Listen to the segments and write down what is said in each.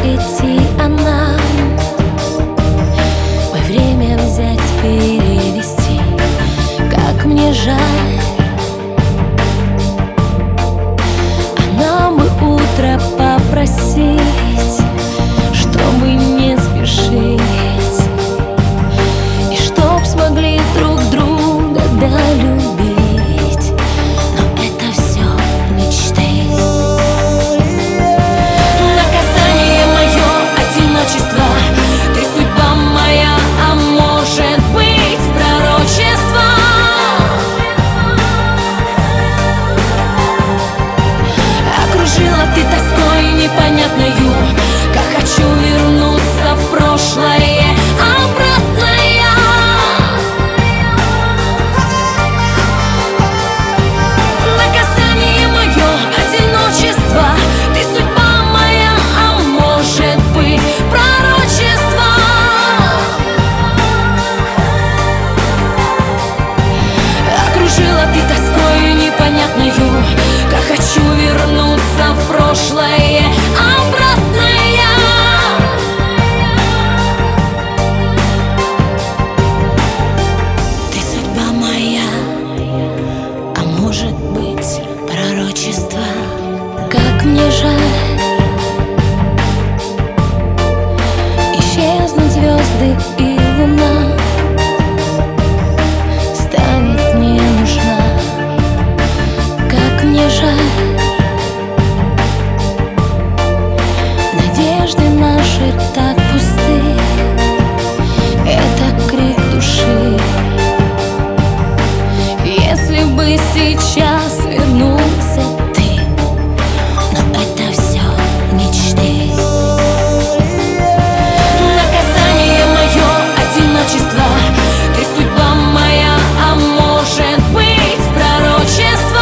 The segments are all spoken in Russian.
ведь и она. Бы время взять, перевести, как мне жаль. А нам бы утро попросить, чтобы не спешить, и чтоб смогли друг друга долюбить. Но это все мечты. Наказание мое одиночество, ты судьба моя, а может быть пророчество. Окружила ты тоской непонятною, как хочу вернуться в прошлое обратно я. Наказание мое одиночество, ты судьба моя, а может быть пророчество. Окружила ты тоскою непонятною, как хочу вернуться в прошлое обратно я. Ты судьба моя, а может быть пророчество. Как мне жаль, исчезнут звезды и луна, станет не нужна. Как мне жаль, надежды наши так пусты. Это крик души. Если бы сейчас вернулся ты, но это все мечты. Наказание мое одиночество, ты судьба моя, а может быть пророчество.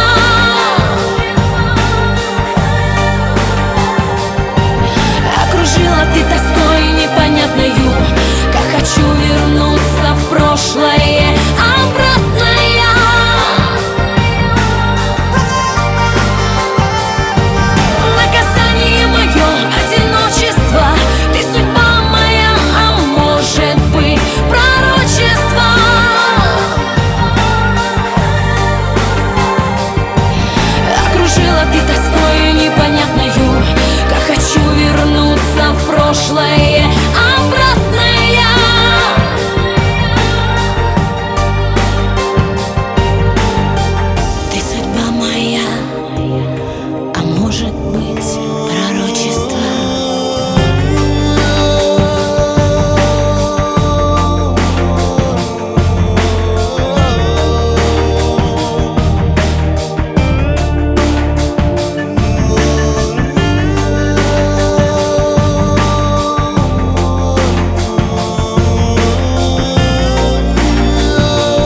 Окружила ты тоской непонятною, как хочу вернуться в прошлое обратно я. Наказание мое одиночество, ты судьба моя, а может быть пророчество. Окружила ты тоскою непонятною, как хочу вернуться в прошлое обратно я. Ты судьба моя, а может быть пророчество.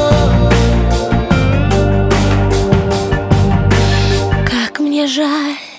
Как мне жаль.